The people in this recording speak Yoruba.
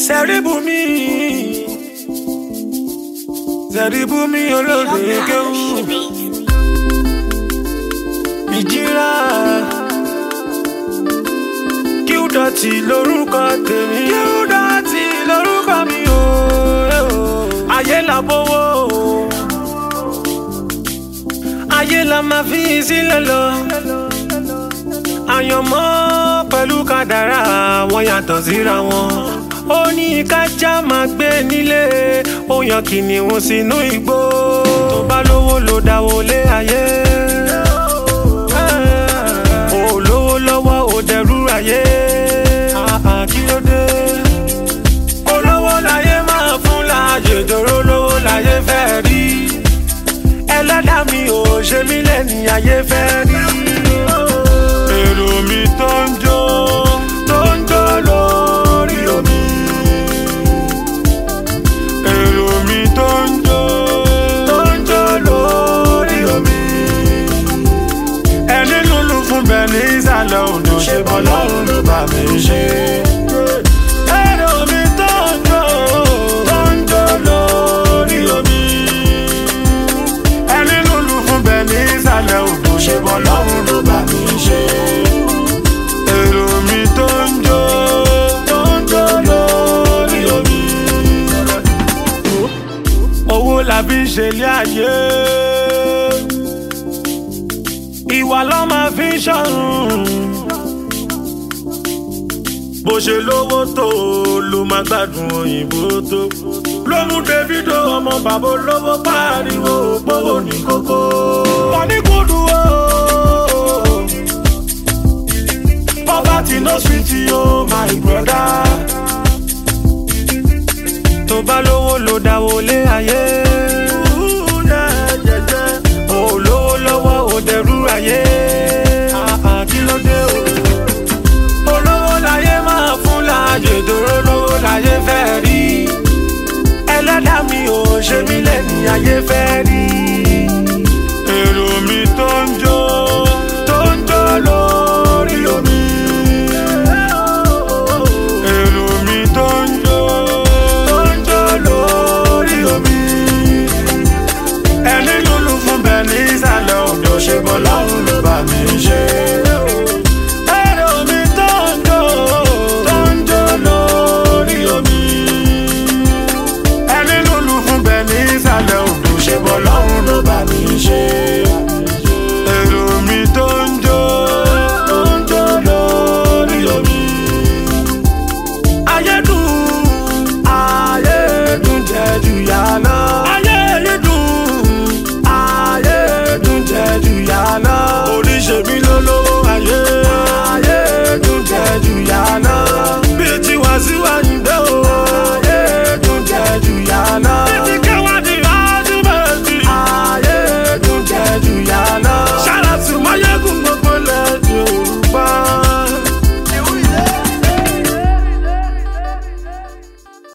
Sẹ́ríbùmí Sẹ́ríbùmí olóde kéwú ìjìrà Qdotty lórúkọ tèmi Qdotty lórúkọ mi o ayé la bówó ayé la máa fi sílẹ̀ lọ àyànmọ́ pẹ̀lú kádàrá wọn yàtọ̀ síra wọn ó ní kájá máa gbé nílé ó yan kìnìún sínú igbó tó bá lówó ló dáwó lé ayé ó lówó lọ́wọ́ ó dẹrú ayé kí ló dé olówó láyé máa fún láàyè dòró lówó láyé fẹ́ rí ẹlẹ́dàá mi ò ṣe mí lẹ́ni ayé fẹ́ rí èrò mi tó ń jó lórí omi èrò mi tó ń jó lórí omi ẹni lulu fún bẹ́ẹ̀ ní ìsàlẹ̀ odò ṣe bọ́ lọ́rùn ló bá mi ṣe. Èrò mi tó ń jó lórí omi ẹni lulu fún bẹ́ẹ̀ ní ìsàlẹ̀ odò ṣe bọ́ lọ́rùn ló bá mi ṣe. Èrò mi tó ń jó lórí omi owó la fi ṣe ilé ayé ìwà ló máa fi ṣọ̀run bó ṣe lówó tó ló máa gbádùn òyìnbó tó ló mú Davido ọmọ bàbá olówó pariwo òpówó ní kókó wọn ní kúdù o poverty no sweet o my brother tó bá lówó ló dáwó lé ayé.